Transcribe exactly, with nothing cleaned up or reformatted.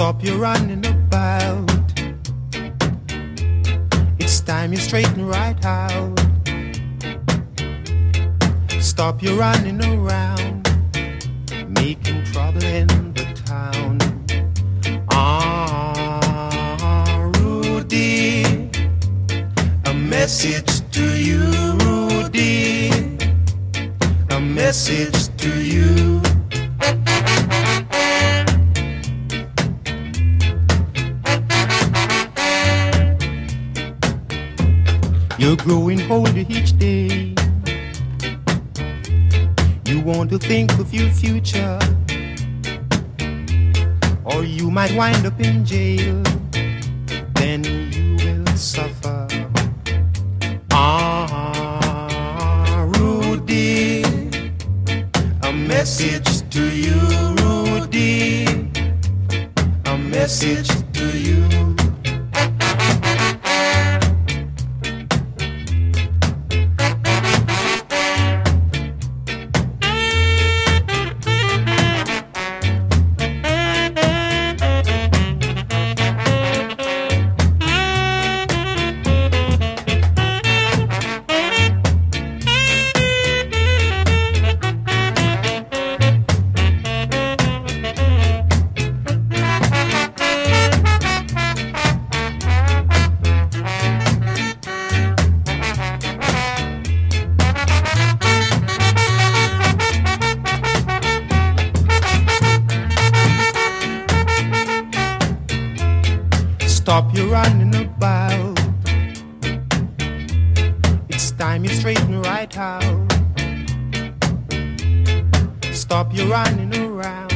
Stop your running about. It's time you straighten right out. Stop your running around, making trouble in the town. Ah, Rudy, a message to you, Rudy, a message to you. You're growing older each day. You want to think of your future, or you might wind up in jail. Then you will suffer. Ah, Rudy, a message to you, Rudy, a message to you. Stop your running about. It's time you straighten right out. Stop your running around.